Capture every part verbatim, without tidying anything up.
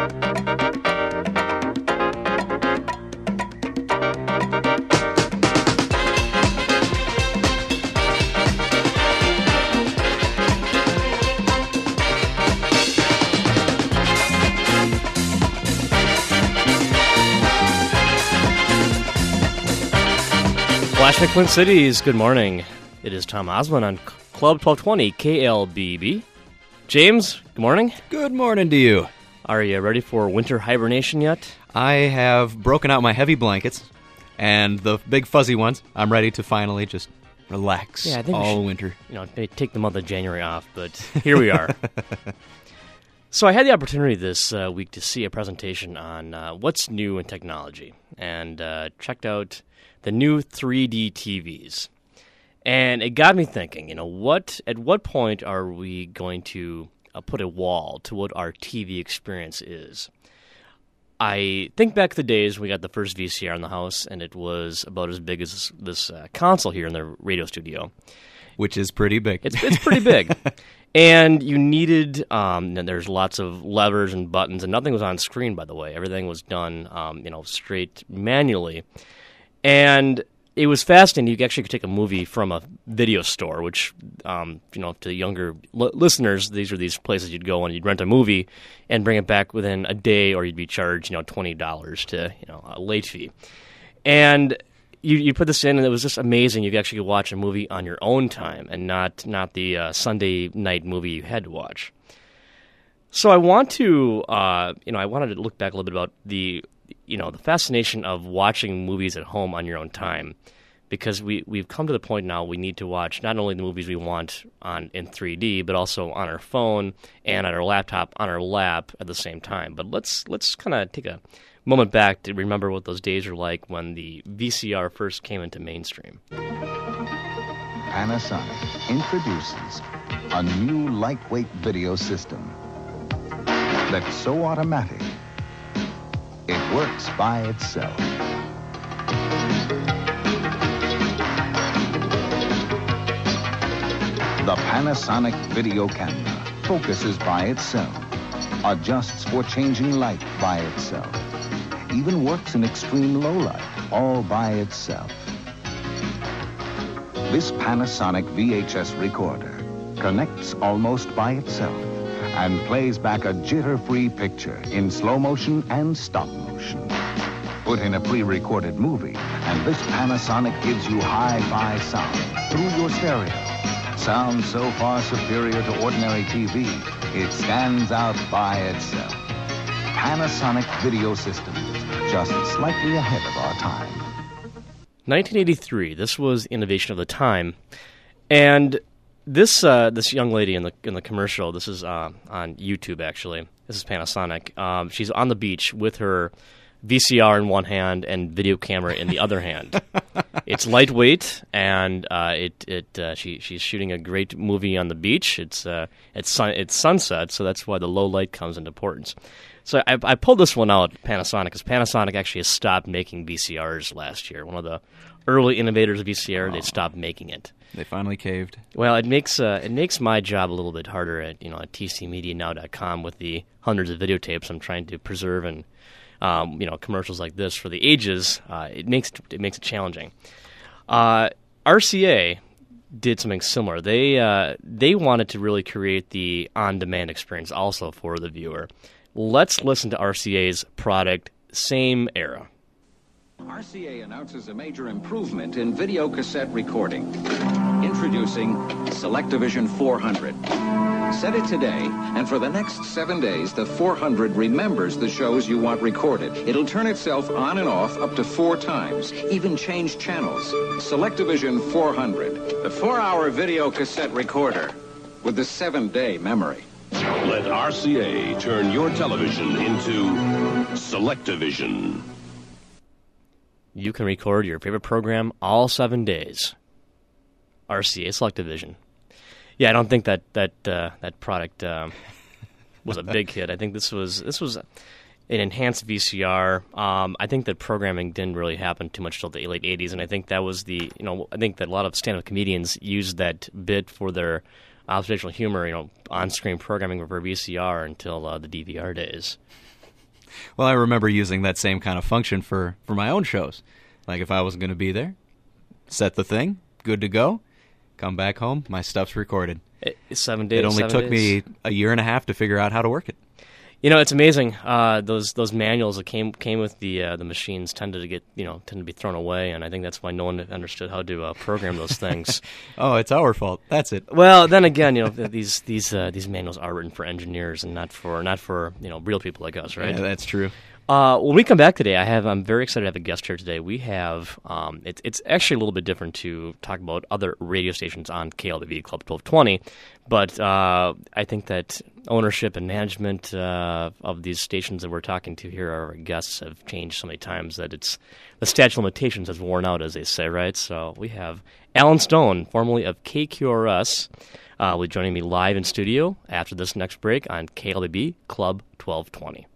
Flashback Twin Cities, good morning. It is Tom Osmond on Club twelve twenty K L B B. James, good morning. Good morning to you. Are you ready for winter hibernation yet? I have broken out my heavy blankets and the big fuzzy ones. I'm ready to finally just relax yeah, I think all we should, winter. You know, maybe take the month of January off, but here we are. So I had the opportunity this uh, week to see a presentation on uh, what's new in technology, and uh, checked out the new three D T Vs. And it got me thinking, you know, what at what point are we going to uh, put a wall to what our T V experience is? I think back to the days when we got the first V C R in the house, and it was about as big as this, this uh, console here in the radio studio. Which is pretty big. It's, it's pretty big. And you needed, um, and there's lots of levers and buttons, and nothing was on screen, by the way. Everything was done, um, you know, straight manually. And it was fascinating. You actually could take a movie from a video store, which, um, you know, to younger l- listeners, these are these places you'd go and you'd rent a movie and bring it back within a day, or you'd be charged, you know, twenty dollars to, you know, a late fee. And you you put this in, and it was just amazing. You could actually watch a movie on your own time and not not the uh, Sunday night movie you had to watch. So I want to, uh, you know, I wanted to look back a little bit about the you know, the fascination of watching movies at home on your own time, because we, we've come to the point now we need to watch not only the movies we want on in three D, but also on our phone and on our laptop, on our lap at the same time. But let's let's kind of take a moment back to remember what those days were like when the V C R first came into mainstream. Panasonic introduces a new lightweight video system that's so automatic it works by itself. The Panasonic video camera focuses by itself, adjusts for changing light by itself, even works in extreme low light all by itself. This Panasonic V H S recorder connects almost by itself and plays back a jitter-free picture in slow motion and stop motion. Put in a pre-recorded movie, and this Panasonic gives you hi-fi sound through your stereo. Sound so far superior to ordinary T V, it stands out by itself. Panasonic Video Systems, just slightly ahead of our time. nineteen eighty-three, this was innovation of the time, and This uh, this young lady in the in the commercial, this is uh, on YouTube actually. This is Panasonic. Um, she's on the beach with her V C R in one hand and video camera in the other hand. It's lightweight, and uh, it it uh, she she's shooting a great movie on the beach. It's uh, it's sun it's sunset, so that's why the low light comes into importance. So I, I pulled this one out, Panasonic, because Panasonic actually has stopped making V C Rs last year. One of the early innovators of V C R, oh. They stopped making it. They finally caved. Well, it makes uh, it makes my job a little bit harder at you know at T C media now dot com with the hundreds of videotapes I'm trying to preserve, and um, you know commercials like this for the ages. Uh, it makes it makes it challenging. Uh, R C A did something similar. They uh, they wanted to really create the on-demand experience also for the viewer. Let's listen to R C A's product, Same Era. R C A announces a major improvement in video cassette recording. Introducing Selectavision four hundred. Set it today, and for the next seven days, the four hundred remembers the shows you want recorded. It'll turn itself on and off up to four times, even change channels. Selectavision four hundred, the four-hour video cassette recorder with the seven-day memory. Let R C A turn your television into Selectavision. You can record your favorite program all seven days. R C A Selectavision. Yeah, I don't think that that uh, that product um, was a big hit. I think this was this was an enhanced V C R. Um, I think that programming didn't really happen too much till the late eighties, and I think that was the you know I think that a lot of stand-up comedians used that bit for their observational humor, you know, on-screen programming for V C R until uh, the D V R days. Well, I remember using that same kind of function for, for my own shows. Like if I wasn't going to be there, set the thing, good to go, come back home, my stuff's recorded. It, seven days. It only seven took days. me a year and a half to figure out how to work it. You know, it's amazing. Uh, those those manuals that came came with the uh, the machines tended to get you know tend to be thrown away, and I think that's why no one understood how to uh, program those things. Oh, it's our fault. That's it. Well, then again, you know these these uh, these manuals are written for engineers and not for not for you know real people like us, right? Yeah, that's true. Uh, when we come back today, I have I'm very excited to have a guest here today. We have um, it's it's actually a little bit different to talk about other radio stations on K L B V Club twelve twenty, but uh, I think that ownership and management uh, of these stations that we're talking to here, our guests, have changed so many times that it's the statute of limitations has worn out, as they say, right? So we have Alan Stone, formerly of K Q R S, uh, will be joining me live in studio after this next break on K L B B Club twelve twenty.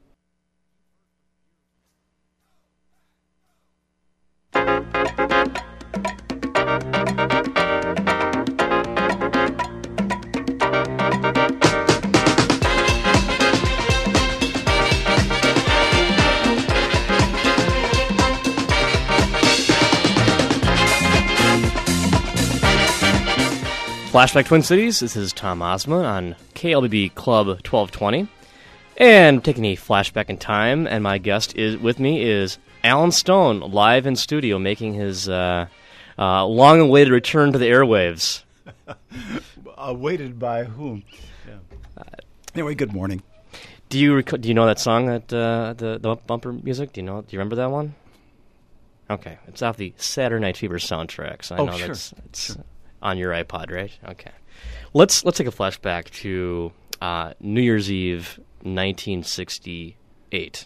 Flashback Twin Cities, this is Tom Osma on K L B B Club twelve twenty. And taking a flashback in time, and my guest is with me is Alan Stone, live in studio, making his uh, uh, long-awaited return to the airwaves. Awaited by whom? Yeah. Anyway, good morning. Do you rec- do you know that song, that uh, the the bumper music? Do you know? Do you remember that one? Okay, it's off the Saturday Night Fever soundtrack. So I Oh, know sure. that's it's Sure. on your iPod, right? Okay. Let's let's take a flashback to uh, New Year's Eve, nineteen sixty-eight.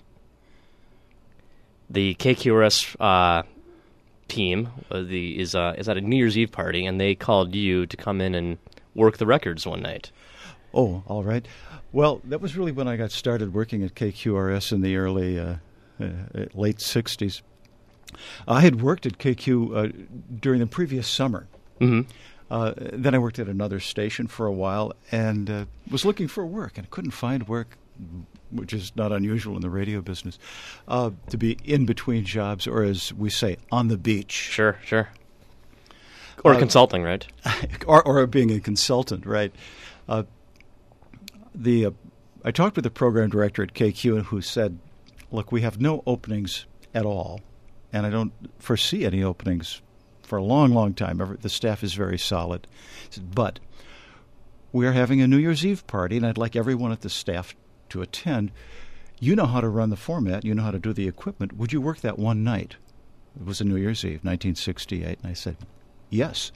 The K Q R S uh, team uh, the is uh, is at a New Year's Eve party, and they called you to come in and work the records one night. Oh, all right. Well, that was really when I got started working at K Q R S in the early, uh, uh, late sixties. I had worked at K Q uh, during the previous summer. Mm-hmm. Uh, then I worked at another station for a while and uh, was looking for work, and I couldn't find work, which is not unusual in the radio business, uh, to be in between jobs, or as we say, on the beach. Sure, sure. Or Uh, consulting, right? or, or being a consultant, right? Uh, the uh, I talked with the program director at K Q, who said, "Look, we have no openings at all, and I don't foresee any openings for a long, long time. Every, the staff is very solid. He said, but we are having a New Year's Eve party, and I'd like everyone at the staff to attend. You know how to run the format. You know how to do the equipment. Would you work that one night?" It was a New Year's Eve, nineteen sixty-eight, and I said, yes.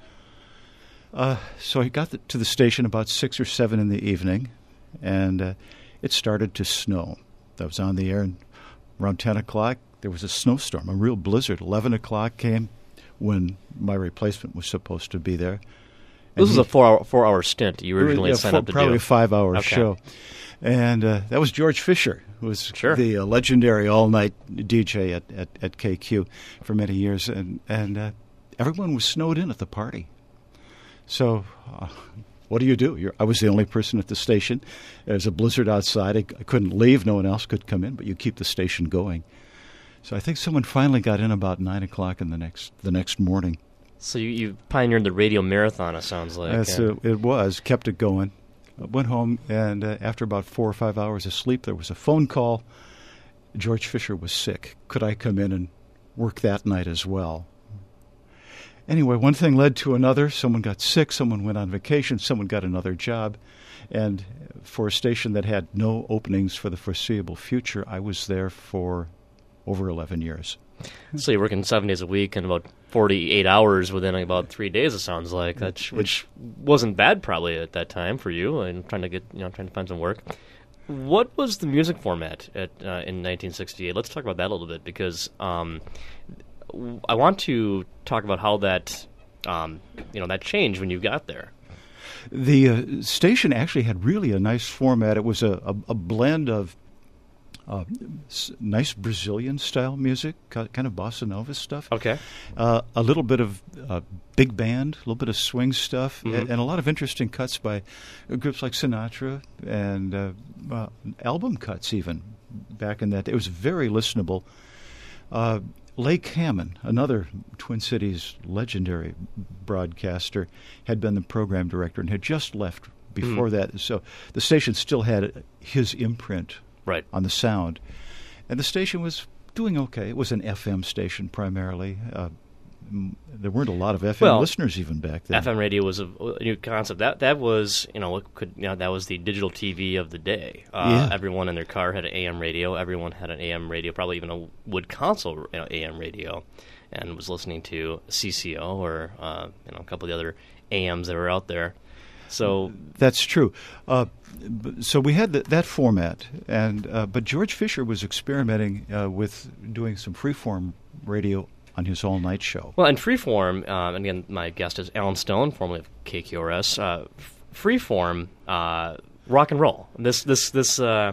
Uh, so I got the, to the station about six or seven in the evening, and uh, it started to snow. I was on the air, and around ten o'clock, there was a snowstorm, a real blizzard. eleven o'clock came when my replacement was supposed to be there. And This was he- a four-hour four-hour stint you originally yeah, signed four- up to probably do. a five-hour Okay. show. And uh, that was George Fisher, who was Sure. the uh, legendary all-night D J at, at, at K Q for many years. And, and uh, everyone was snowed in at the party. So uh, what do you do? You're, I was the only person at the station. There's a blizzard outside. I, I couldn't leave. No one else could come in, but you keep the station going. So I think someone finally got in about nine o'clock in the next the next morning. So you, you pioneered the radio marathon, it sounds like. That's, uh, uh, it was, kept it going. I went home, and uh, after about four or five hours of sleep, there was a phone call. George Fisher was sick. Could I come in and work that night as well? Anyway, one thing led to another. Someone got sick, someone went on vacation, someone got another job. And for a station that had no openings for the foreseeable future, I was there for over eleven years. So you're working seven days a week and about forty-eight hours within about three days, it sounds like, That's, which wasn't bad probably at that time for you, and trying to get, you know, trying to find some work. What was the music format at uh, in nineteen sixty-eight? Let's talk about that a little bit, because um, w- I want to talk about how that, um, you know, that changed when you got there. The uh, station actually had really a nice format. It was a, a, a blend of uh, s- nice Brazilian-style music, ki- kind of bossa nova stuff. Okay. Uh, a little bit of uh, big band, a little bit of swing stuff, Mhm. and, and a lot of interesting cuts by uh, groups like Sinatra and uh, uh, album cuts even back in that day. It was very listenable. Uh, Lake Hammond, another Twin Cities legendary broadcaster, had been the program director and had just left before mm. that. So the station still had his imprint right. on the sound. And the station was doing okay. It was an F M station primarily. Uh, m- there weren't a lot of F M well, listeners even back then. F M radio was a, a new concept. That that was, you know, could you know that was the digital T V of the day. Uh, yeah. Everyone in their car had an A M radio. Everyone had an A M radio, probably even a wood console you know, A M radio, and was listening to C C O or uh, you know a couple of the other A Ms that were out there. So that's true. Uh, so we had the, that format, and uh, but George Fisher was experimenting uh, with doing some freeform radio on his all-night show. Well, and freeform, uh, and again, my guest is Alan Stone, formerly of K Q R S. Uh, freeform, uh, rock and roll. This, this, this, uh,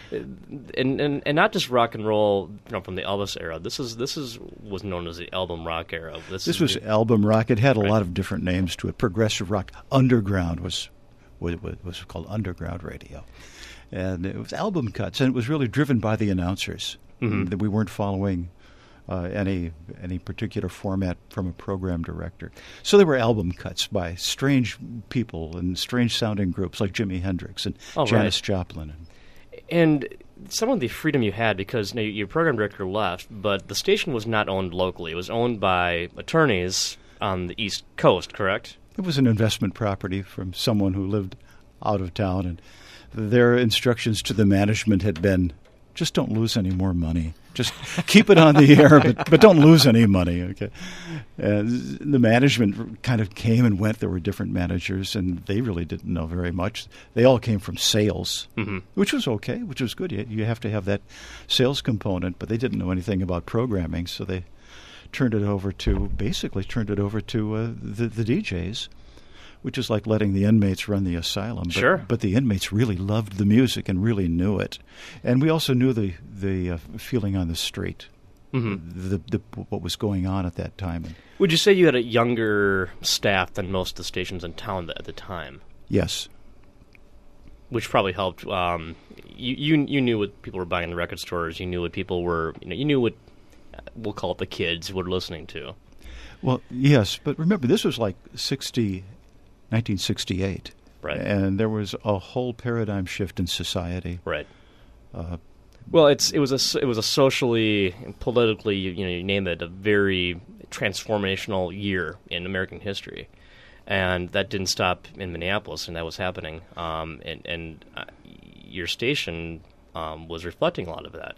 and, and and not just rock and roll, you know, from the Elvis era. This is this is was known as the album rock era. This, this is was the, album rock. It had a right. lot of different names to it. Progressive rock, underground was was, was called underground radio, and it was album cuts, and it was really driven by the announcers. Mm-hmm. That we weren't following uh, any any particular format from a program director. So there were album cuts by strange people and strange sounding groups like Jimi Hendrix and oh, Janis right. Joplin. And, And some of the freedom you had, because you know, your program director left, but the station was not owned locally. It was owned by attorneys on the East Coast, correct? It was an investment property from someone who lived out of town, and their instructions to the management had been, just don't lose any more money. Just keep it on the air, but, but don't lose any money. Okay, and the management kind of came and went. There were different managers, and they really didn't know very much. They all came from sales, mm-hmm. which was okay, which was good. You, you have to have that sales component, but they didn't know anything about programming, so they turned it over to, basically turned it over to uh, the, the D Js, which is like letting the inmates run the asylum. But, sure. But the inmates really loved the music and really knew it. And we also knew the, the uh, feeling on the street, mm-hmm. the, the, what was going on at that time. Would you say you had a younger staff than most of the stations in town at the time? Yes. Which probably helped. Um, you, you you knew what people were buying in the record stores. You knew what people were, you know, you knew what, we'll call it the kids, were listening to. Well, yes, but remember, this was like sixty, nineteen sixty-eight. Right. And there was a whole paradigm shift in society. Right. Uh, well, it's it was a it was a socially and politically, you know, you name it, a very transformational year in American history, and that didn't stop in Minneapolis, and that was happening. Um, and and uh, your station um, was reflecting a lot of that.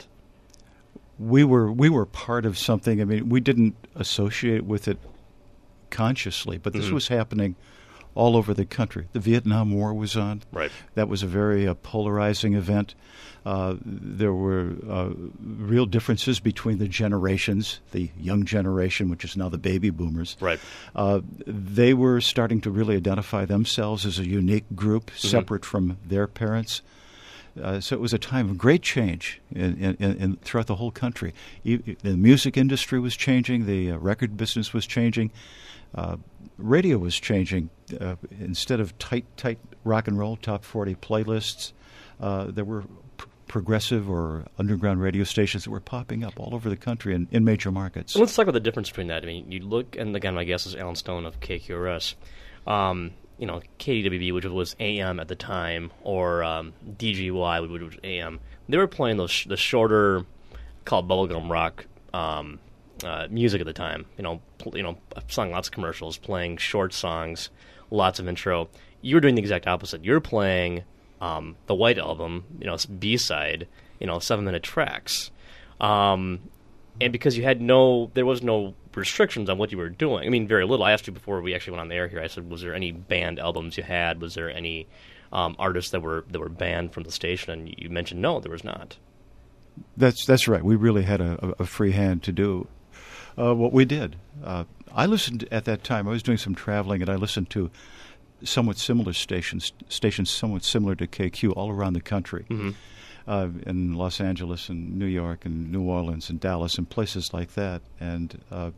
We were we were part of something. I mean, we didn't associate with it consciously, but this mm-hmm. was happening all over the country. The Vietnam War was on. Right. That was a very uh, polarizing event. Uh, there were uh, real differences between the generations, the young generation, which is now the baby boomers. Right. Uh, they were starting to really identify themselves as a unique group, mm-hmm. separate from their parents. Uh, so it was a time of great change in, in, in, throughout the whole country. E- the music industry was changing. The uh, record business was changing. Uh, radio was changing. Uh, instead of tight, tight rock and roll top forty playlists, uh, there were p- progressive or underground radio stations that were popping up all over the country in, in major markets. So let's talk about the difference between that. I mean, you look, and again, my guess is Alan Stone of K Q R S. Um, you know, K D W B, which was A M at the time, or um, D G Y, which was A M. They were playing those sh- the shorter, called bubblegum rock um, uh, music at the time. You know, pl- you know, I've sung lots of commercials, playing short songs, lots of intro. You were doing the exact opposite. You're playing um, the White Album, you know, B side, you know, seven minute tracks, um, and because you had no, there was no restrictions on what you were doing. I mean, very little. I asked you before we actually went on the air here. I said, was there any banned albums you had? Was there any um, artists that were that were banned from the station? And you mentioned no, there was not. That's that's right. We really had a, a free hand to do uh, what we did. Uh, I listened at that time. I was doing some traveling, and I listened to somewhat similar stations, stations somewhat similar to K Q all around the country, mm-hmm. uh, in Los Angeles and New York and New Orleans and Dallas and places like that. And uh,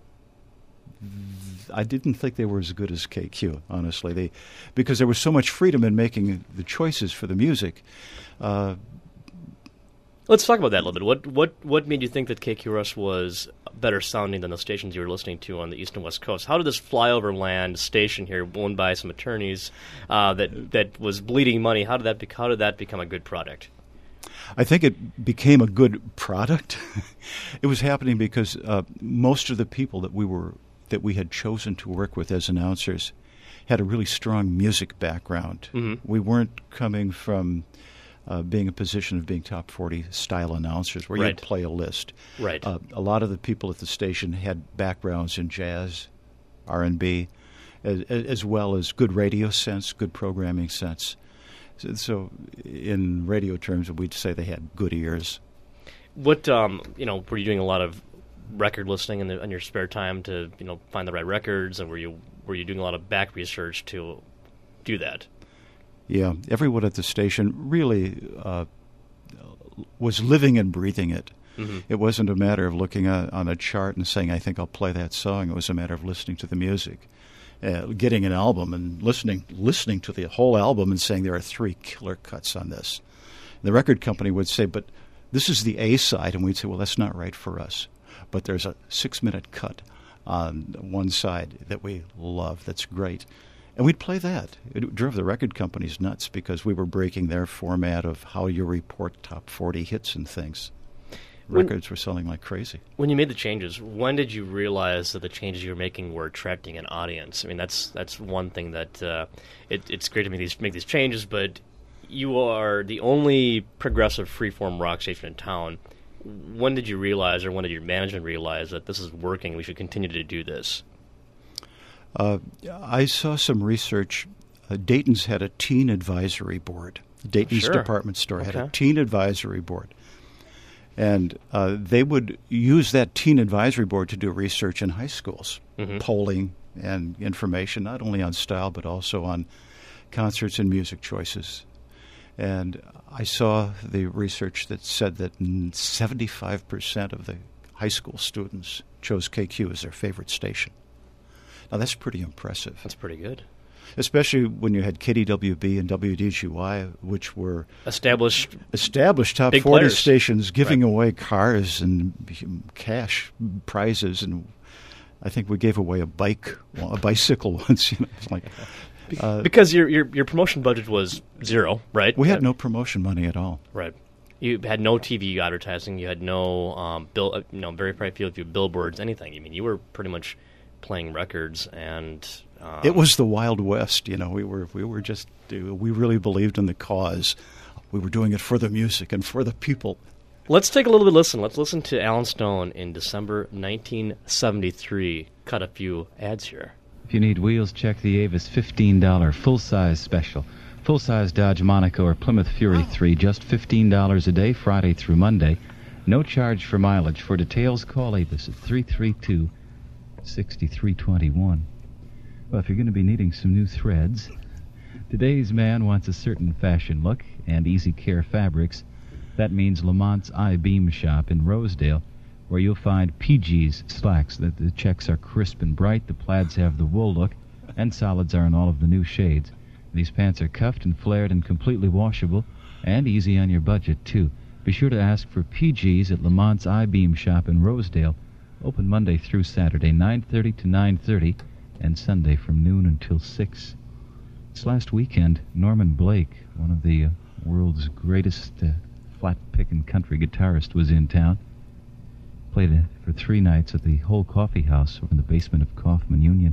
I didn't think they were as good as K Q, honestly, they because there was so much freedom in making the choices for the music. Uh, Let's talk about that a little bit. What what what made you think that K Q R S was better sounding than the stations you were listening to on the East and West Coast? How did this flyover land station here, owned by some attorneys, uh, that that was bleeding money, how did that bec- how did that become a good product? I think it became a good product. It was happening because uh, most of the people that we were that we had chosen to work with as announcers had a really strong music background. Mm-hmm. We weren't coming from uh, being a position of being top forty style announcers where Right. you'd play a list. Right. Uh, a lot of the people at the station had backgrounds in jazz, R and B, as, as well as good radio sense, good programming sense. So, so in radio terms, we'd say they had good ears. What um, you know, were you doing a lot of record listening in, the, in your spare time to you know find the right records, and were you were you doing a lot of back research to do that? Yeah, everyone at the station really uh, was living and breathing it. Mm-hmm. It wasn't a matter of looking on, on a chart and saying, I think I'll play that song. It was a matter of listening to the music, uh, getting an album and listening listening to the whole album and saying there are three killer cuts on this. The record company would say, but this is the A side, and we'd say, well, that's not right for us. But there's a six-minute cut on one side that we love. That's great. And we'd play that. It drove the record companies nuts because we were breaking their format of how you report top forty hits and things. When- Records were selling like crazy. When you made the changes, when did you realize that the changes you were making were attracting an audience? I mean, that's that's one thing that uh, it, it's great to make these make these changes, but you are the only progressive freeform rock station in town. When did you realize, or when did your management realize that this is working? We should continue to do this. Uh, I saw some research. Uh, Dayton's had a teen advisory board. Dayton's Sure. department store had a Okay. teen advisory board. And uh, they would use that teen advisory board to do research in high schools, Mhm. polling and information, not only on style, but also on concerts and music choices. And I saw the research that said that seventy-five percent of the high school students chose K Q as their favorite station. Now, that's pretty impressive, That's pretty good. especially when you had K D W B and W D G Y, which were Established. established top Big forty players. stations giving Right. away cars and cash prizes. And I think we gave away a bike, a bicycle once. You know, it's like uh, Because your, your your promotion budget was zero, right? we had Uh, no promotion money at all. Right. You had no T V advertising. You had no um, bill. uh, You know, very very few of you billboards, anything. I mean, you were pretty much playing records, and um, It was the Wild West. You know, we were we were just we really believed in the cause. We were doing it for the music and for the people. Let's take a little bit of listen. Let's listen to Alan Stone in December nineteen seventy-three. Cut a few ads here. If you need wheels, check the Avis fifteen dollars full-size special. Full-size Dodge Monaco or Plymouth Fury three, just fifteen dollars a day, Friday through Monday. No charge for mileage. For details, call Avis at three three two, six three two one. Well, if you're going to be needing some new threads, today's man wants a certain fashion look and easy care fabrics. That means Lamont's I-Beam shop in Rosedale, where you'll find P G's slacks. The, the checks are crisp and bright, the plaids have the wool look, and solids are in all of the new shades. These pants are cuffed and flared and completely washable, and easy on your budget, too. Be sure to ask for P G's at Lamont's I-Beam shop in Rosedale, open Monday through Saturday, nine thirty to nine thirty, and Sunday from noon until six. This last weekend, Norman Blake, one of the uh, world's greatest uh, flat-picking country guitarist, was in town. Played uh, for three nights at the Whole Coffee House in the basement of Kaufman Union.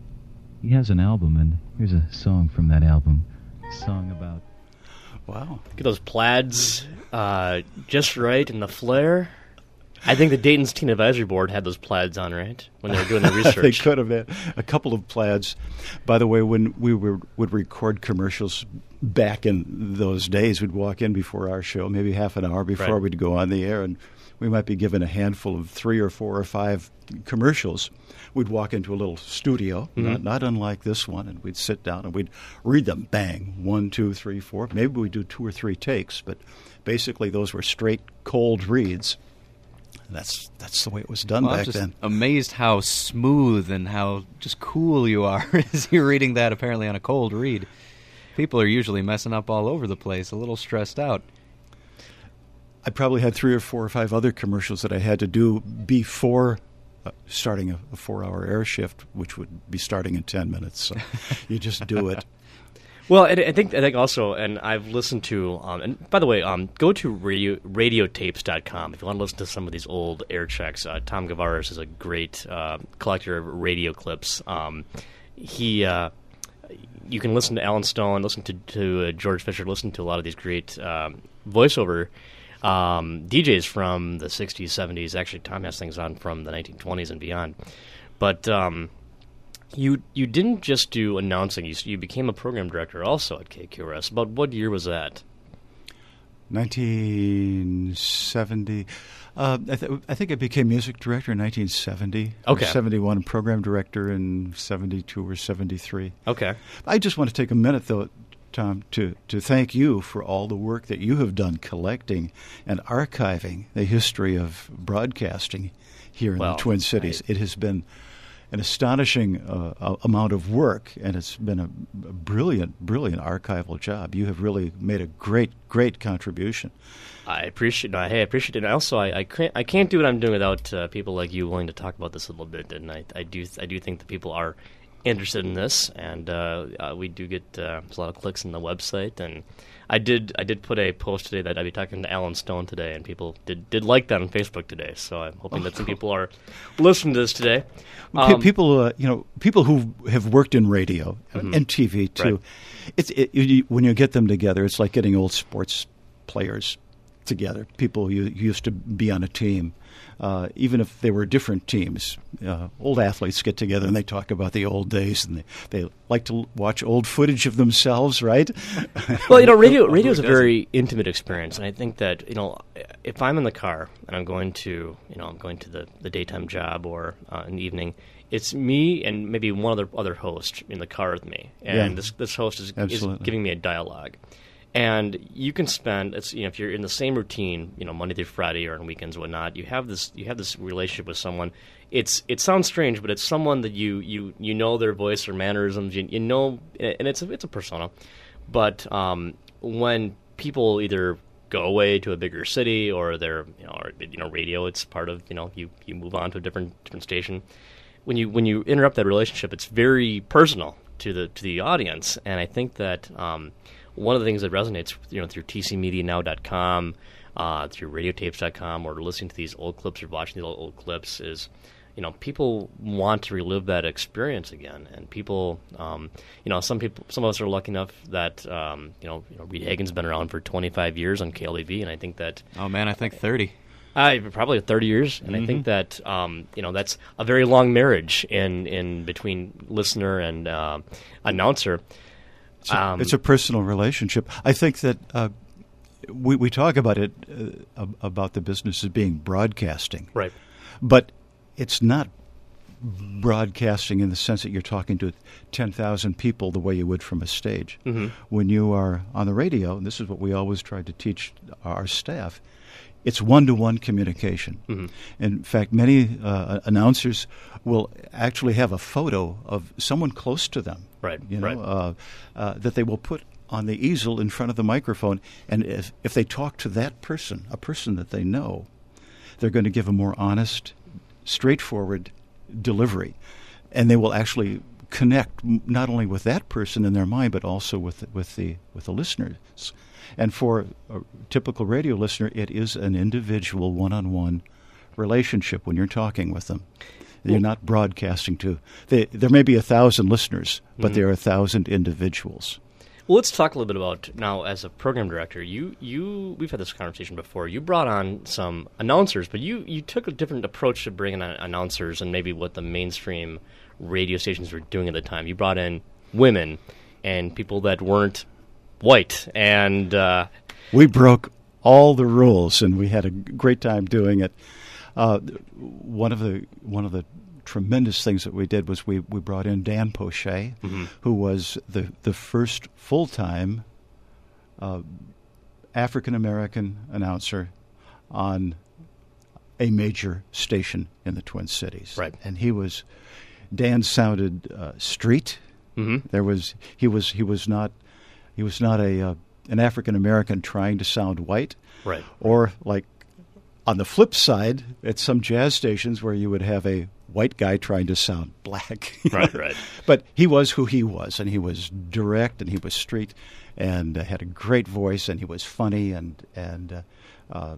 He has an album, and here's a song from that album. A song about... Wow. Get those plaids uh, just right in the flare. I think the Dayton's Teen Advisory Board had those plaids on, right, when they were doing the research. They could have had a couple of plaids. By the way, when we were, would record commercials back in those days, we'd walk in before our show, maybe half an hour before Right. we'd go on the air, and we might be given a handful of three or four or five commercials. We'd walk into a little studio, Mm-hmm. not, not unlike this one, and we'd sit down and we'd read them. Bang, one, two, three, four. Maybe we'd do two or three takes, but basically those were straight, cold reads. That's that's the way it was done Well, I'm back just then. amazed how smooth and how just cool you are as you're reading that apparently on a cold read. People are usually messing up all over the place, a little stressed out. I probably had three or four or five other commercials that I had to do before uh, starting a, a four-hour air shift, which would be starting in ten minutes. So you just do it. Well, I I think I think also, and I've listened to, um, and by the way, um, go to radio, radiotapes dot com if you want to listen to some of these old air checks. Uh, Tom Gavaris is a great uh, collector of radio clips. Um, he, uh, you can listen to Alan Stone, listen to, to uh, George Fisher, listen to a lot of these great um, voiceover um, D Js from the sixties, seventies. Actually, Tom has things on from the nineteen twenties and beyond. But um, You you didn't just do announcing. You you became a program director also at K Q R S. About what year was that? nineteen seventy. Uh, I, th- I think I became music director in nineteen seventy. Okay. Or seventy-one, and program director in seventy-two or seventy-three. Okay. I just want to take a minute, though, Tom, to, to thank you for all the work that you have done collecting and archiving the history of broadcasting here in Well, the Twin Cities. I, it has been an astonishing uh, amount of work, and it's been a, a brilliant, brilliant archival job. You have really made a great, great contribution. I appreciate. No, hey, I appreciate it. And also, I, I can't I can't do what I'm doing without uh, people like you willing to talk about this a little bit. And I, I do I do think that people are interested in this, and uh, uh, we do get uh, there's a lot of clicks on the website. And I did I did put a post today that I'd be talking to Alan Stone today, and people did did like that on Facebook today. So I'm hoping that some people are listening to this today. Um, people, uh, you know, people who have worked in radio mm-hmm. and T V too. Right. It's it, you, when you get them together, it's like getting old sports players together. People you used to be on a team, uh, even if they were different teams. Uh, old athletes get together and they talk about the old days, and they, they like to watch old footage of themselves, right? Well, you know, radio radio is a very intimate experience, and I think that, you know, if I'm in the car and I'm going to, you know, I'm going to the, the daytime job or uh, in the evening, it's me and maybe one other other host in the car with me, and Yeah. this this host is, is Absolutely. giving me a dialogue. And you can spend, it's, you know, if you're in the same routine, you know, Monday through Friday or on weekends or whatnot, you have this you have this relationship with someone. It's it sounds strange, but it's someone that you you, you know their voice or mannerisms, you, you know, and it's a, it's a persona. But um, when people either go away to a bigger city or they're, you know, or, you know, radio, it's part of, you know, you, you move on to a different different station. When you when you interrupt that relationship, it's very personal to the to the audience, and I think that. Um, One of the things that resonates, you know, through T C media now dot com, uh, through radiotapes dot com, or listening to these old clips or watching these old, old clips, is, you know, people want to relive that experience again. And people, um, you know, some people, some of us are lucky enough that, um, you know, you know, Reed Hagen's been around for twenty-five years on K L A V, and I think that. Oh man, I think thirty. Uh, probably thirty years, and mm-hmm. I think that um, you know that's a very long marriage in in between listener and uh, announcer. It's a, Um, it's a personal relationship. I think that uh, we we talk about it uh, about the business as being broadcasting, right? But it's not broadcasting in the sense that you're talking to ten thousand people the way you would from a stage. Mm-hmm. When you are on the radio, and this is what we always try to teach our staff, it's one-to-one communication. Mm-hmm. In fact, many uh, announcers will actually have a photo of someone close to them. Right, you know, right. Uh, uh, that they will put on the easel in front of the microphone, and if, if they talk to that person, a person that they know, they're going to give a more honest, straightforward delivery, and they will actually connect m- not only with that person in their mind, but also with with the with the listeners. And for a typical radio listener, it is an individual, one-on-one relationship when you're talking with them. You're not broadcasting to. They, there may be a thousand listeners, but Mm-hmm. there are a thousand individuals. Well, let's talk a little bit about now as a program director. You, you, we've had this conversation before. You brought on some announcers, but you, you took a different approach to bringing on announcers and maybe what the mainstream radio stations were doing at the time. You brought in women and people that weren't white, and uh, we broke all the rules, and we had a great time doing it. Uh, one of the one of the tremendous things that we did was we, we brought in Dan Poche, mm-hmm. who was the the first full time uh, African American announcer on a major station in the Twin Cities. Right, and he was Dan sounded uh, street. Mm-hmm. There was he was he was not he was not a uh, an African American trying to sound white, Right. or like on the flip side, at some jazz stations where you would have a white guy trying to sound black. Right, right. But he was who he was, and he was direct, and he was straight, and uh, had a great voice, and he was funny, and and uh, uh,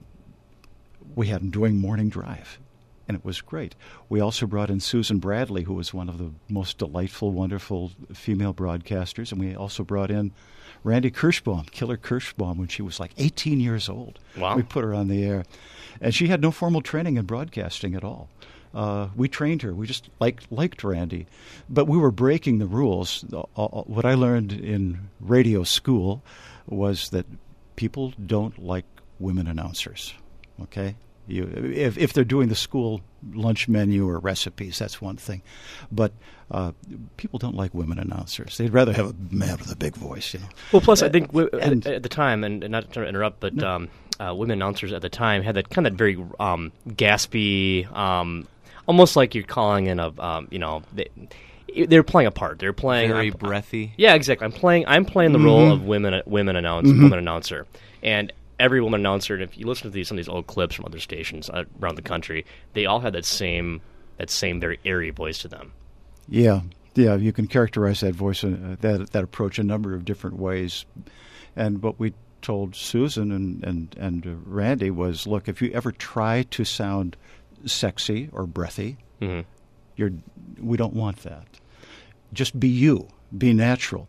we had him doing Morning Drive, and it was great. We also brought in Susan Bradley, who was one of the most delightful, wonderful female broadcasters, and we also brought in Randy Kirschbaum, Killer Kirschbaum, when she was like eighteen years old. Wow. We put her on the air. And she had no formal training in broadcasting at all. Uh, we trained her. We just liked, liked Randy. But we were breaking the rules. Uh, uh, what I learned in radio school was that people don't like women announcers. Okay? You, if, if they're doing the school lunch menu or recipes, that's one thing. But uh, people don't like women announcers. They'd rather have a man with a big voice. You know. Well, plus, I think w- and- at, at the time, and, and not to interrupt, but No. um, uh, women announcers at the time had that kind of very um, gaspy, um, almost like you're calling in a, um, you know, they, they're playing a part. They're playing Very I'm- breathy. Yeah, exactly. I'm playing. I'm playing the role of women women announce woman announcer, and every woman announcer. And if you listen to these some of these old clips from other stations uh, around the country, they all had that same that same very airy voice to them. Yeah, yeah. You can characterize that voice, uh, that that approach, a number of different ways. And what we told Susan and and and uh, Randy was, look, if you ever try to sound sexy or breathy, Mm-hmm. you're we don't want that. Just be you, be natural,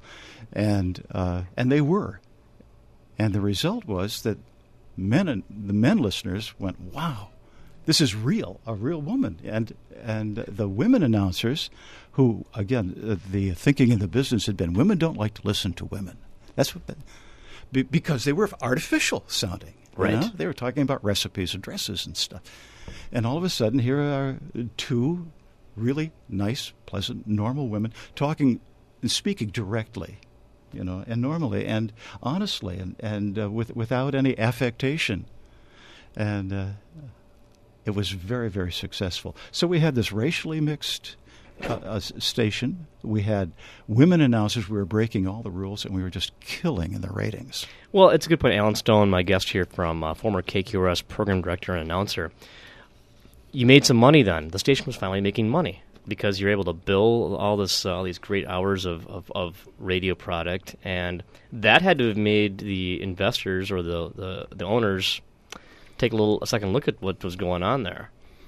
and uh, and they were. And the result was that men and the men listeners went, wow, this is real, a real woman. And and the women announcers, who, again, uh, the thinking in the business had been, women don't like to listen to women. That's what, be, because they were artificial sounding. you Right. know? They were talking about recipes and dresses and stuff. And all of a sudden, here are two really nice, pleasant, normal women talking and speaking directly. You know, and normally and honestly, and and uh, with without any affectation, and uh, it was very very successful. So we had this racially mixed uh, uh, station. We had women announcers. We were breaking all the rules, and we were just killing in the ratings. Well, it's a good point. Alan Stone, my guest here from uh, former K Q R S program director and announcer. You made some money then. The station was finally making money because you're able to bill all this, uh, all these great hours of, of, of radio product, and that had to have made the investors or the, the, the owners take a little a second look at what was going on there.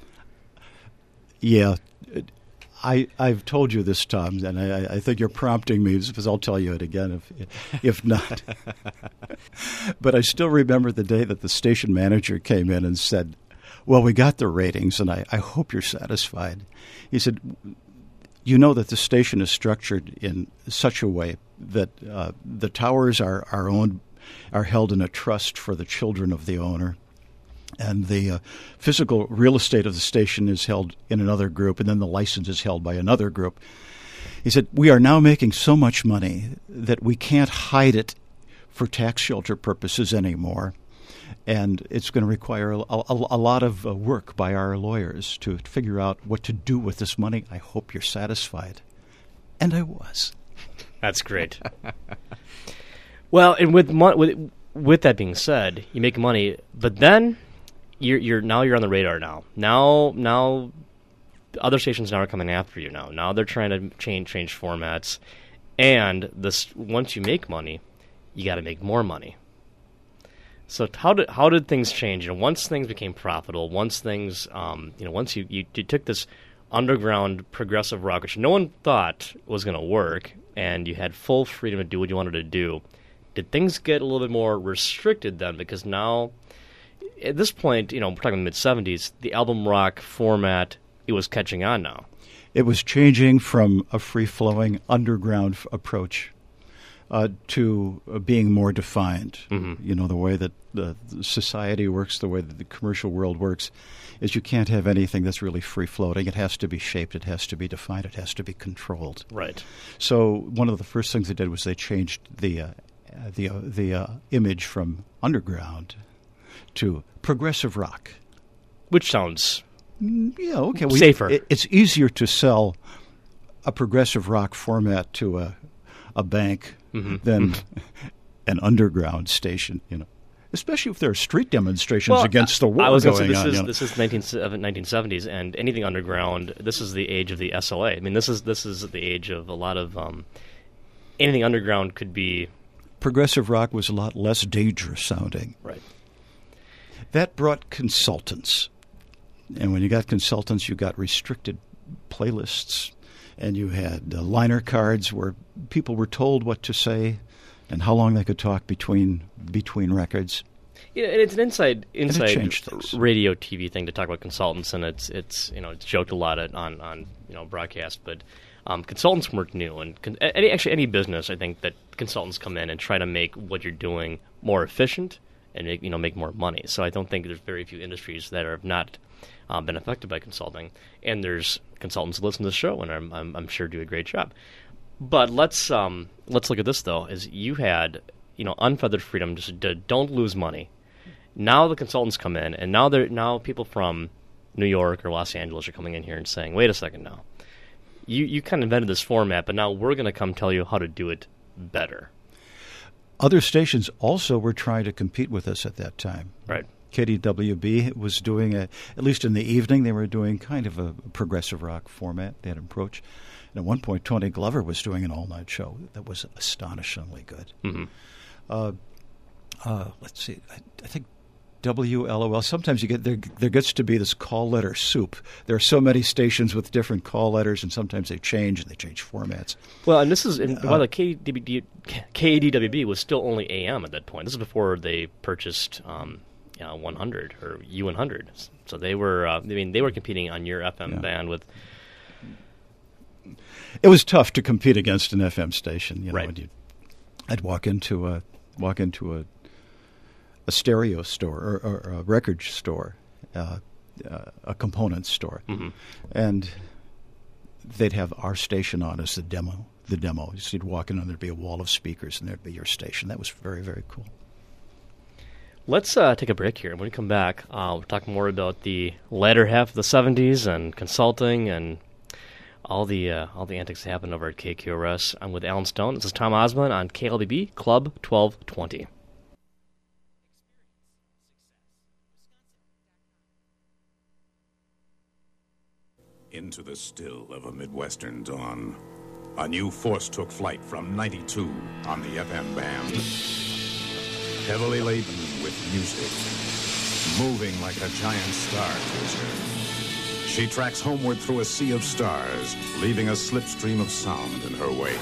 Yeah. I, I've told you this, Tom, and I, I think you're prompting me because I'll tell you it again if if not. But I still remember the day that the station manager came in and said, well, we got the ratings, and I, I hope you're satisfied. He said, you know that the station is structured in such a way that uh, the towers are, are owned, are held in a trust for the children of the owner. And the uh, physical real estate of the station is held in another group, and then the license is held by another group. He said, we are now making so much money that we can't hide it for tax shelter purposes anymore. And it's going to require a, a, a lot of uh, work by our lawyers to figure out what to do with this money. I hope you're satisfied. And I was. That's great. Well, and with, mo- with with that being said, you make money, but then you're you're now you're on the radar now. Now now other stations now are coming after you now. Now they're trying to change change formats, and this once you make money, you got to make more money. So how did how did things change? You know, once things became profitable, once things, um, you know, once you, you, you took this underground progressive rock, which no one thought was going to work, and you had full freedom to do what you wanted to do, did things get a little bit more restricted then? Because now, at this point, you know, we're talking the mid seventies, the album rock format, it was catching on now. It was changing from a free-flowing underground f- approach Uh, to uh, being more defined. Mm-hmm. You know, the way that the, the society works, the way that the commercial world works, is you can't have anything that's really free-floating. It has to be shaped. It has to be defined. It has to be controlled. Right. So one of the first things they did was they changed the uh, the uh, the uh, image from underground to progressive rock. Which sounds Mm, yeah, okay. Well, safer. It, it's easier to sell a progressive rock format to a a bank Mm-hmm. than an underground station, you know, especially if there are street demonstrations well, against the war I was going say, this on. Is, you know. This is nineteen, nineteen seventies, and anything underground, this is the age of the S L A. I mean, this is this is the age of a lot of um, anything underground could be. Progressive rock was a lot less dangerous sounding. Right. That brought consultants. And when you got consultants, you got restricted playlists, and you had uh, liner cards where people were told what to say and how long they could talk between between records. Yeah, and it's an inside inside things. radio T V thing to talk about consultants, and it's it's you know it's joked a lot at, on on you know broadcast, but um, consultants weren't new, and con- any, actually any business, I think that consultants come in and try to make what you're doing more efficient and make, you know make more money. So I don't think there's very few industries that are not um, been affected by consulting, and there's consultants who listen to the show, and I'm I'm, I'm sure do a great job. But let's um, let's look at this though. Is you had you know unfeathered freedom, just to don't lose money. Now the consultants come in, and now they're now people from New York or Los Angeles are coming in here and saying, "Wait a second, now you you kind of invented this format, but now we're going to come tell you how to do it better." Other stations also were trying to compete with us at that time. Right. K D W B was doing, a, at least in the evening, they were doing kind of a progressive rock format, that approach. And at one point, Tony Glover was doing an all-night show that was astonishingly good. Mm-hmm. Uh, uh, let's see, I, I think W L O L, sometimes you get there, there gets to be this call letter soup. There are so many stations with different call letters, and sometimes they change, and they change formats. Well, and this is, and Uh, by the K D W B was still only A M at that point. This is before they purchased um, you know, one hundred or U one hundred. So they were, uh, I mean, they were competing on your F M Yeah. band with. It was tough to compete against an F M station. You know, Right. when you, I'd walk into a walk into a a stereo store or, or a record store, uh, uh, a component store, Mhm. and they'd have our station on as the demo. The demo. So you'd walk in, and there'd be a wall of speakers, and there'd be your station. That was very, very cool. Let's uh, take a break here. When we come back, uh, we'll talk more about the latter half of the seventies and consulting and all the uh, all the antics that happened over at K Q R S. I'm with Alan Stone. This is Tom Osmond on K L B B Club twelve twenty. Into the still of a Midwestern dawn, a new force took flight from ninety-two on the F M band. Heavily laden with music, moving like a giant star cruiser. She tracks homeward through a sea of stars, leaving a slipstream of sound in her wake.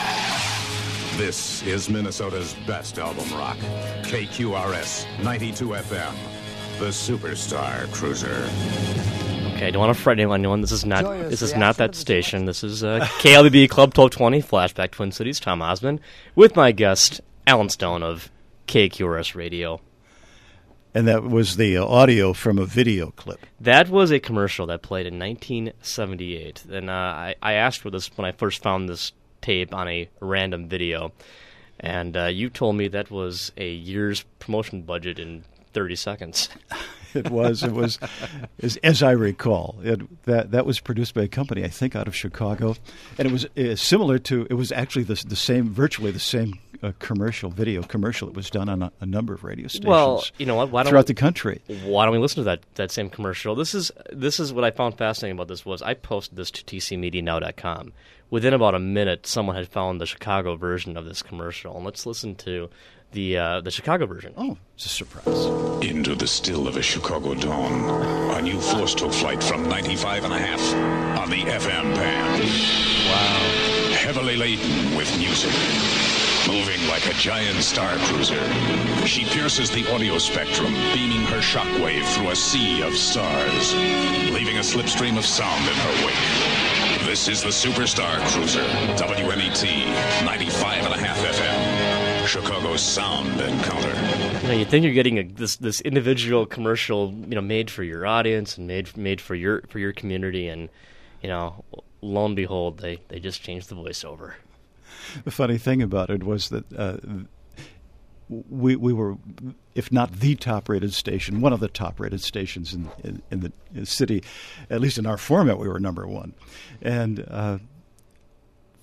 This is Minnesota's best album rock, K Q R S ninety-two F M, the Superstar Cruiser. Okay, I don't want to frighten anyone. This is not this is not that station. This is uh, K L B B Club twelve twenty, Flashback Twin Cities, Tom Osmond, with my guest, Alan Stone of K Q R S Radio. And that was the uh, audio from a video clip. That was a commercial that played in nineteen seventy-eight. And uh, I, I asked for this when I first found this tape on a random video. And uh, you told me that was a year's promotion budget in thirty seconds. It was. It was, as, as I recall, it, that that was produced by a company, I think, out of Chicago, and it was uh, similar to. It was actually the the same, virtually the same uh, commercial, video commercial that was done on a, a number of radio stations. Well, you know what? Why don't throughout we, the country. Why don't we listen to that, that same commercial? This is this is what I found fascinating about this was I posted this to T C media now dot com. Within about a minute, someone had found the Chicago version of this commercial, and let's listen to the uh, the Chicago version. Oh, it's a surprise. Into the still of a Chicago dawn, a new force took flight from ninety-five and a half on the F M band. Wow. Heavily laden with music, moving like a giant star cruiser. She pierces the audio spectrum, beaming her shockwave through a sea of stars, leaving a slipstream of sound in her wake. This is the Superstar Cruiser, W N E T, ninety-five and a half F M. Chicago's sound encounter. You know, you think you're getting a, this this individual commercial, you know, made for your audience and made made for your for your community, and you know, lo and behold, they, they just changed the voiceover. The funny thing about it was that uh, we we were, if not the top-rated station, one of the top-rated stations in in, in the in the city, at least in our format, we were number one, and. Uh,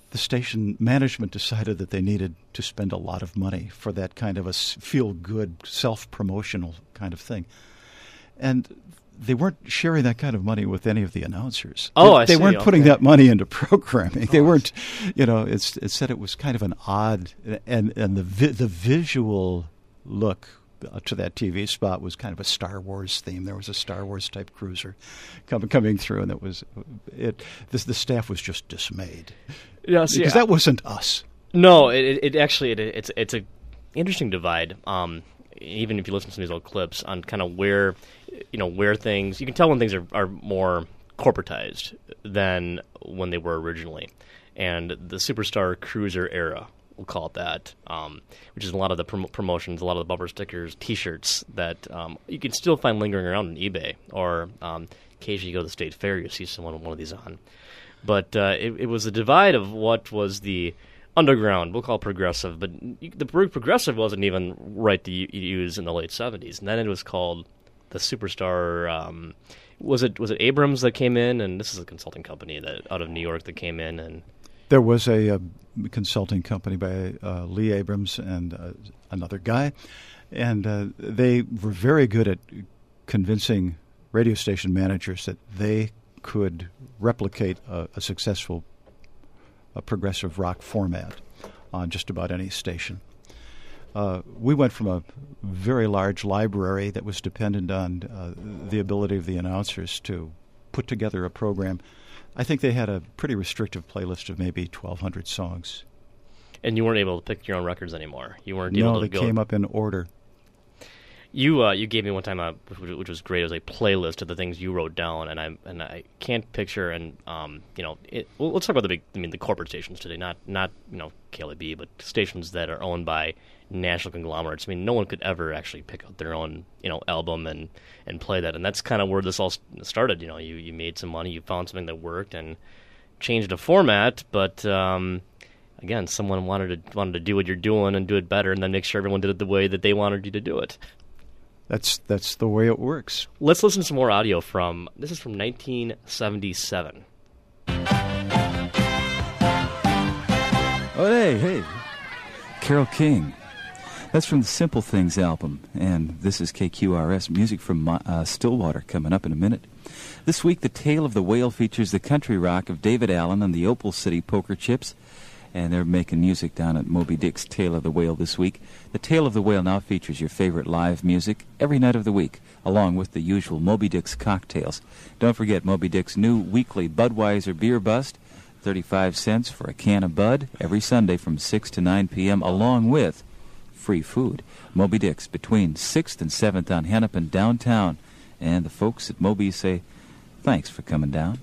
the station management decided that they needed to spend a lot of money for that kind of a feel-good, self-promotional kind of thing. And they weren't sharing that kind of money with any of the announcers. Oh, they, I they see. weren't putting Okay. that money into programming. They Oh, weren't, you know. It's it said it was kind of an odd, and and the vi- the visual look to that T V spot was kind of a Star Wars theme. There was a Star Wars type cruiser coming coming through, and it was it. This the staff was just dismayed. Yeah, see, because that wasn't us. No, it, it, it actually it, it's it's a interesting divide. Um, even if you listen to these old clips on kind of where, you know, where things, you can tell when things are, are more corporatized than when they were originally. And the Superstar Cruiser era, we'll call it that, um, which is a lot of the prom- promotions, a lot of the bumper stickers, T-shirts that um, you can still find lingering around on eBay, or um, occasionally you go to the State Fair, you see someone with one of these on. But uh, it, it was a divide of what was the underground, we'll call it progressive, but the word progressive wasn't even right to use in the late seventies. And then it was called the Superstar. Um, was it was it Abrams that came in? And this is a consulting company that out of New York that came in. And there was a, a consulting company by uh, Lee Abrams and uh, another guy, and uh, they were very good at convincing radio station managers that they could replicate a, a successful a progressive rock format on just about any station. Uh, we went from a very large library that was dependent on uh, the ability of the announcers to put together a program. I think they had a pretty restrictive playlist of maybe twelve hundred songs. And you weren't able to pick your own records anymore. You weren't able No, to they go. came up in order. You uh, you gave me one time a which was great. It was a playlist of the things you wrote down, and I and I can't picture and um you know it, well, let's talk about the big I mean the corporate stations today, not not you know K L A B, but stations that are owned by national conglomerates. I mean, no one could ever actually pick out their own you know album and, and play that, and that's kind of where this all started. You know, you you made some money, you found something that worked, and changed the format, but um. Again, someone wanted to wanted to do what you're doing and do it better, and then make sure everyone did it the way that they wanted you to do it. That's that's the way it works. Let's listen to some more audio from, this is from nineteen seventy-seven. Oh, hey, hey. Carole King. That's from the Simple Things album, and this is K Q R S music from uh, Stillwater coming up in a minute. This week, The Tale of the Whale features the country rock of David Allen and the Opal City Poker Chips, and they're making music down at Moby Dick's Tale of the Whale this week. The Tale of the Whale now features your favorite live music every night of the week, along with the usual Moby Dick's cocktails. Don't forget Moby Dick's new weekly Budweiser Beer Bust, thirty-five cents for a can of Bud, every Sunday from six to nine p.m., along with free food. Moby Dick's between sixth and seventh on Hennepin downtown. And the folks at Moby say, thanks for coming down.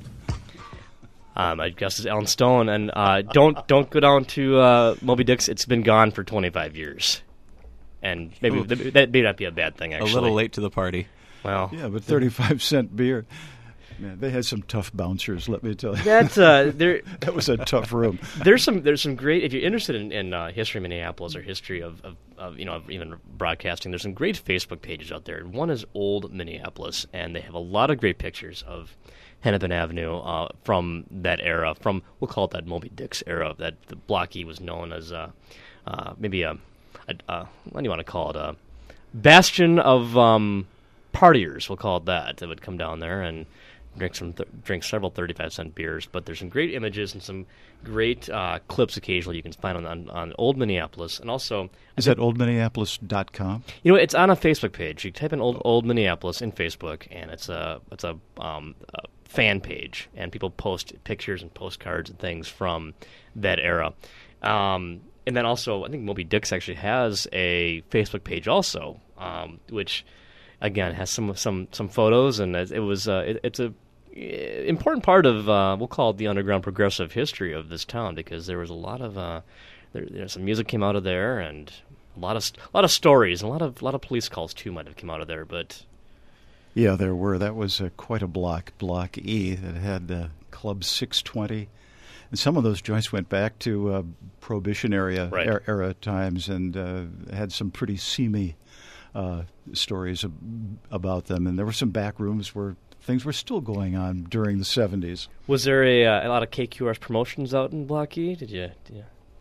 Um, I guess it's Alan Stone, and uh, don't don't go down to uh, Moby Dick's. It's been gone for twenty-five years, and maybe Ooh. th- that may not be a bad thing. Actually, A little late to the party. Well, Yeah, but thirty-five cent beer. Man, they had some tough bouncers, let me tell you. that uh, there That was a tough room. there's some there's some great, if you're interested in, in uh, history of Minneapolis or history of, of, of you know of even broadcasting, there's some great Facebook pages out there. One is Old Minneapolis, and they have a lot of great pictures of Hennepin Avenue uh, from that era, from we'll call it that Moby Dick's era. That the Block E was known as uh, uh, maybe a, a, a what do you want to call it, a bastion of um, partiers. We'll call it that. That would come down there and drink some th- drink several thirty-five cent beers. But there's some great images and some great uh, clips occasionally you can find on, on on Old Minneapolis, and also Is that old minneapolis dot com? you know it's on a Facebook page. You type in Old Old Minneapolis in Facebook, and it's a it's a, um, a fan page, and people post pictures and postcards and things from that era. Um, and then also, I think Moby Dick's actually has a Facebook page also, um, which again has some some some photos, and it was uh, it, it's a important part of uh, we'll call it the underground progressive history of this town, because there was a lot of uh, there, there some music came out of there, and a lot of a lot of stories, and a lot of a lot of police calls too might have come out of there, but. Yeah, there were. That was uh, quite a block, Block E, that had uh, Club six twenty. And some of those joints went back to uh, Prohibition area, Right. er- era times, and uh, had some pretty seamy uh, stories ab- about them. And there were some back rooms where things were still going on during the seventies. Was there a, uh, a lot of K Q R S promotions out in Block E? Did you? Did you...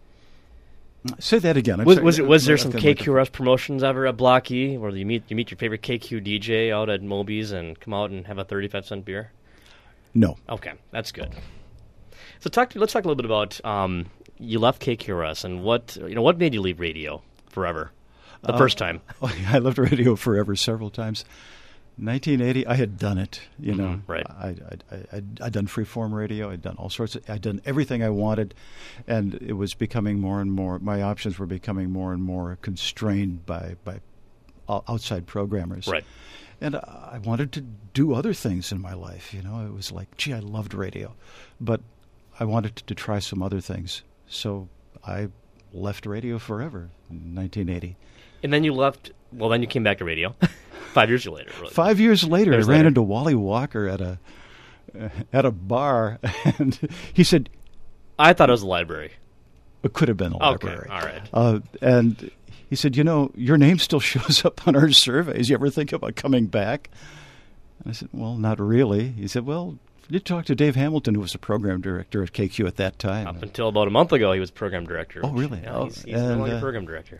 Say that again. I'm Was, sorry. was, it, was there I some can K look Q R S promotions ever at Block E, where you meet you meet your favorite K Q D J out at Moby's and come out and have a thirty-five cent beer? No. Okay, that's good. So talk. To, let's talk a little bit about um, you left K Q R S and what you know. What made you leave radio forever? The Uh, first time. I left radio forever several times. nineteen eighty, I had done it. You know, Mhm, right. I, I, I, I'd, I'd done freeform radio. I'd done all sorts of. I'd done everything I wanted, and it was becoming more and more. My options were becoming more and more constrained by by o- outside programmers. Right. And I wanted to do other things in my life. You know, it was like, gee, I loved radio, but I wanted to try some other things. So I left radio forever in nineteen eighty. And then you left. Well, then you came back to radio. Five years later. Really. Five years later, I Years ran later. into Wally Walker at a uh, at a bar, and he said I thought it was a library. it could have been a Okay, library. all right. Uh, and he said, you know, your name still shows up on our surveys. You ever think about coming back? And I said, well, not really. He said, well, you talk to Dave Hamilton, who was the program director at K Q at that time. Up until about a month ago, he was program director. Oh, really? Yeah, Oh, he's, he's and, no longer uh, program director.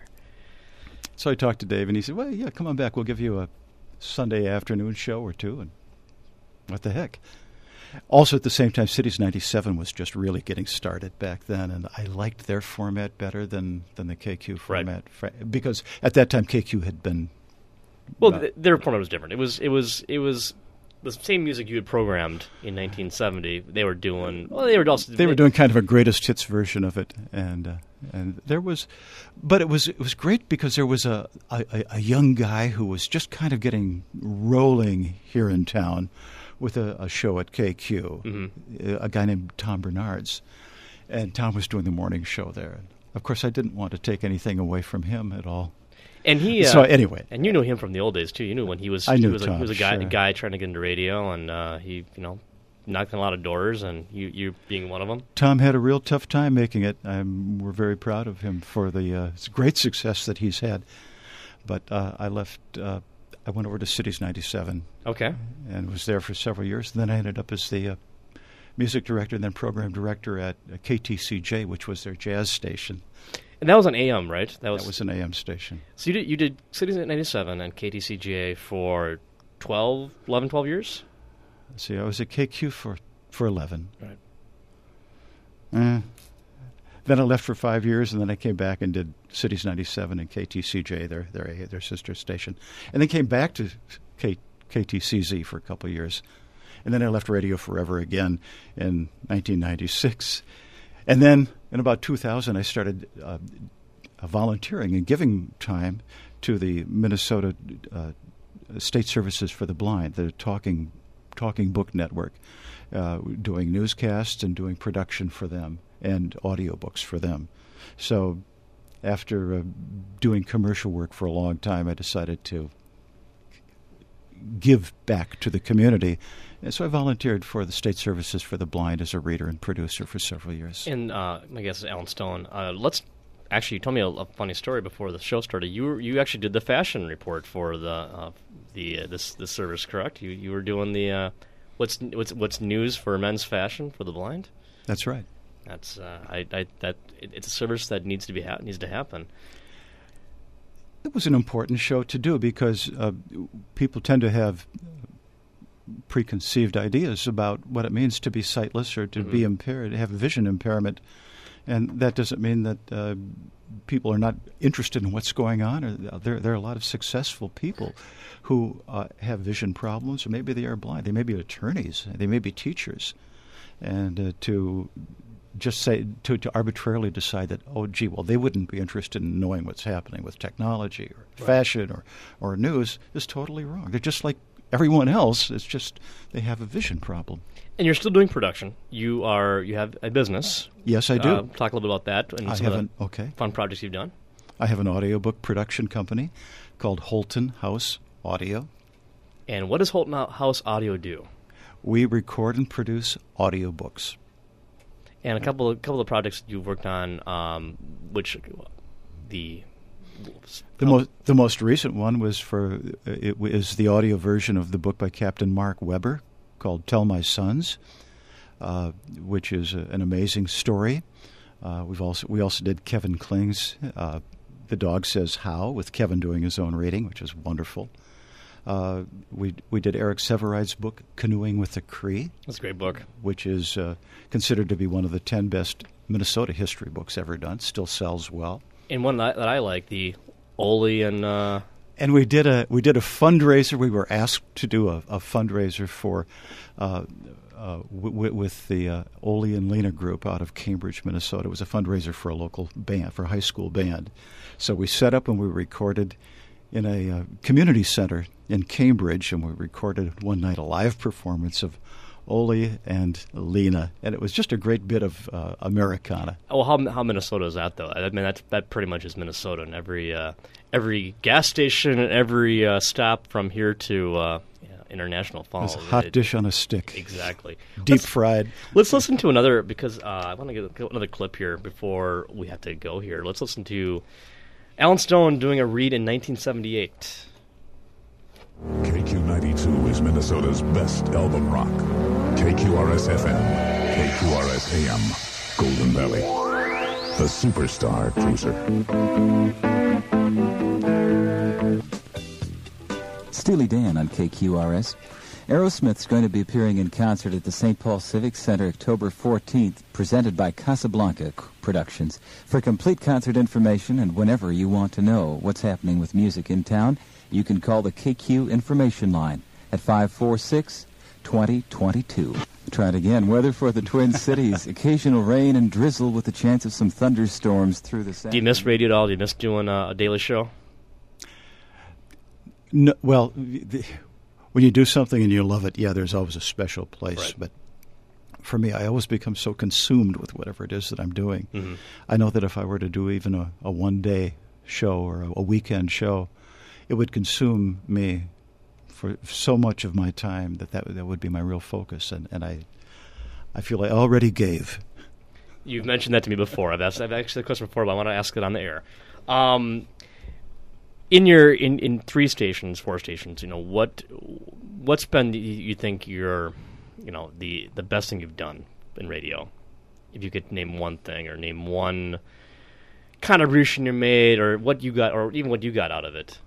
So I talked to Dave, and he said, well, yeah, come on back. We'll give you a Sunday afternoon show or two. And what the heck? Also, at the same time, Cities ninety-seven was just really getting started back then, and I liked their format better than, than the K Q format. Fr- Because at that time, K Q had been... Well, uh, th- their format was different. It was it was it was the same music you had programmed in nineteen seventy. They were doing. Well, they were also. They were doing kind of a greatest hits version of it, and uh, and there was, but it was it was great because there was a, a a young guy who was just kind of getting rolling here in town with a, a show at K Q, Mhm. a guy named Tom Bernards, and Tom was doing the morning show there. And of course, I didn't want to take anything away from him at all. And he. Uh, So anyway, and you knew him from the old days too. You knew when he was. I knew he was, a, Tom, he was a guy, sure. a guy trying to get into radio, and uh, he, you know, knocked on a lot of doors, and you, you being one of them. Tom had a real tough time making it. Um, we're very proud of him for the uh, great success that he's had. But uh, I left. Uh, I went over to Cities ninety-seven. Okay. And was there for several years. And then I ended up as the uh, music director and then program director at uh, K T C J, which was their jazz station. And that was an A M, right? That was, That was an A M station. So you did you did Cities at ninety-seven and K T C G A for twelve, eleven, twelve years? Let's see, I was at K Q for, for eleven. Right. Eh. Then I left for five years, and then I came back and did Cities ninety-seven and K T C J, their their their sister station, and then came back to K, KTCZ for a couple of years, and then I left radio forever again in nineteen ninety-six, and then in about two thousand I started uh, volunteering and giving time to the Minnesota uh, State Services for the Blind, the Talking Talking Book Network, uh, doing newscasts and doing production for them and audiobooks for them. So after uh, doing commercial work for a long time, I decided to give back to the community. And so I volunteered for the State Services for the Blind as a reader and producer for several years. And uh, I guess Alan Stone. Uh, let's actually tell me a, a funny story before the show started. You were, you actually did the fashion report for the uh, the uh, this this service, correct? You you were doing the uh, what's what's what's news for men's fashion for the blind. That's right. That's uh, I, I that it, it's a service that needs to be ha- needs to happen. It was an important show to do because uh, people tend to have preconceived ideas about what it means to be sightless or to Mm-hmm. be impaired, have a vision impairment. And that doesn't mean that uh, people are not interested in what's going on. Or there, there are a lot of successful people who uh, have vision problems, or maybe they are blind. They may be attorneys. They may be teachers. And uh, to just say, to, to arbitrarily decide that, oh, gee, well, they wouldn't be interested in knowing what's happening with technology or Right. fashion or, or news is totally wrong. They're just like everyone else. It's just they have a vision problem. And you're still doing production. You are you have a business. Yes, I do. Uh, talk a little bit about that and I some of haven't- the okay. fun projects you've done. I have an audiobook production company called Holton House Audio. And what does Holton House Audio do? We record and produce audiobooks. And a couple of couple of projects you've worked on, um, which the The most the most recent one was for it is the audio version of the book by Captain Mark Webber called Tell My Sons, uh, which is a, an amazing story. Uh, we've also we also did Kevin Kling's uh, The Dog Says How, with Kevin doing his own reading, which is wonderful. Uh, we we did Eric Severide's book, Canoeing with the Cree. That's a great book. Which is uh, considered to be one of the ten best Minnesota history books ever done. Still sells well. And one that, that I like, the Ole and... Uh... And we did a we did a fundraiser. We were asked to do a, a fundraiser for uh, uh, w- w- with the uh, Ole and Lena group out of Cambridge, Minnesota. It was a fundraiser for a local band, for a high school band. So we set up and we recorded in a uh, community center in Cambridge, and we recorded one night a live performance of Ole and Lena, and it was just a great bit of uh, Americana. Oh, how how Minnesota is that though? I mean, that's that pretty much is Minnesota, and every uh, every gas station and every uh, stop from here to uh, yeah, International Falls. It's a hot it, dish on a stick. Exactly. Deep let's, fried. Let's listen to another, because uh, I want to get another clip here before we have to go here. Let's listen to Alan Stone doing a read in nineteen seventy-eight. K Q ninety-two is Minnesota's best album rock. K Q R S F M, K Q R S A M, Golden Valley. The Superstar Cruiser. Steely Dan on K Q R S. Aerosmith's going to be appearing in concert at the Saint Paul Civic Center October fourteenth, presented by Casablanca Productions. For complete concert information and whenever you want to know what's happening with music in town, you can call the K Q information line at five four six, two zero two two. Try it again. Weather for the Twin Cities. Occasional rain and drizzle with a chance of some thunderstorms through the Saturday. Do you miss radio at all? Do you miss doing uh, a daily show? No, well, the, when you do something and you love it, yeah, there's always a special place. Right. But for me, I always become so consumed with whatever it is that I'm doing. Mm-hmm. I know that if I were to do even a, a one-day show or a, a weekend show, it would consume me for so much of my time that that, that would be my real focus, and, and I I feel I already gave. You've mentioned that to me before. I've asked I've asked the question before, but I want to ask it on the air. Um, in your in, in three stations, four stations, you know, what what's been you, you think your you know the the best thing you've done in radio? If you could name one thing or name one contribution you made, or what you got, or even what you got out of it.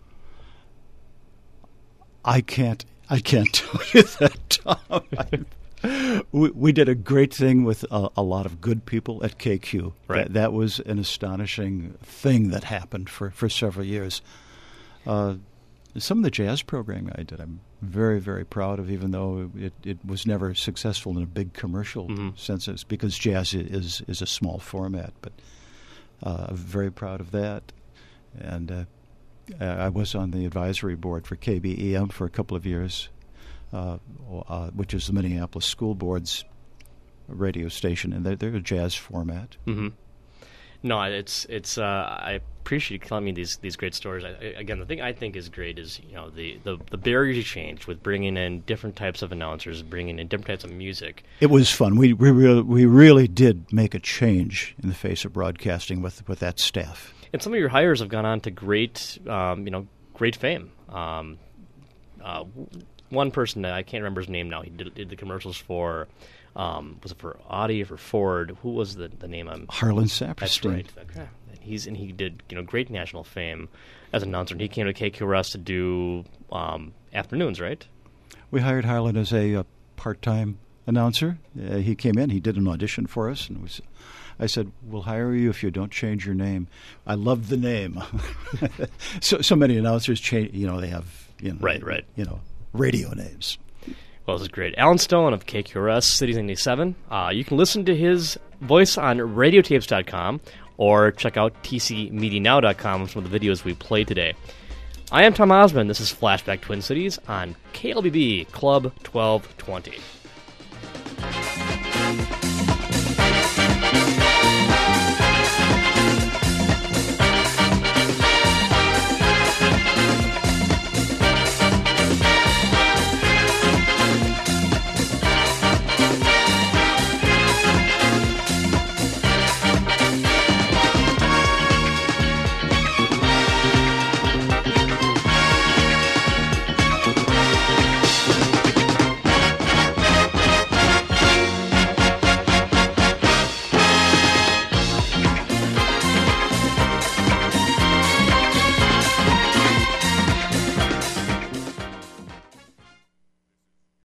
I can't. I can't tell you that, Tom. I, we, we did a great thing with a, a lot of good people at K Q. Right. That, that was an astonishing thing that happened for, for several years. Uh, some of the jazz programming I did, I'm very, very proud of, even though it, it was never successful in a big commercial mm-hmm. sense, it's because jazz is is a small format. But uh, I'm very proud of that. And uh, I was on the advisory board for K B E M for a couple of years, uh, uh, which is the Minneapolis School Board's radio station, and they're, they're a jazz format. Mm-hmm. No, it's it's. Uh, I appreciate you telling me these these great stories. I, again, the thing I think is great is you know the, the, the barriers you changed with bringing in different types of announcers, bringing in different types of music. It was fun. We we really, we really did make a change in the face of broadcasting with with that staff. And some of your hires have gone on to great, um, you know, great fame. Um, uh, one person, I can't remember his name now. He did, did the commercials for, um, was it for Audi or for Ford? Who was the, the name? I'm, Harlan Saperstein. That's right. Okay. He's and he did, you know, great national fame as an announcer. And he came to K Q R S to do um, afternoons, right? We hired Harlan as a, a part-time announcer. Uh, he came in. He did an audition for us, and was. I said, we'll hire you if you don't change your name. I love the name. so so many announcers change, you know, they have, you know, right, right. you know, radio names. Well, this is great. Alan Stone of K Q R S, City ninety-seven. Uh, you can listen to his voice on radiotapes dot com or check out t c media now dot com for some of the videos we played today. I am Tom Osmond. This is Flashback Twin Cities on K L B B Club twelve twenty.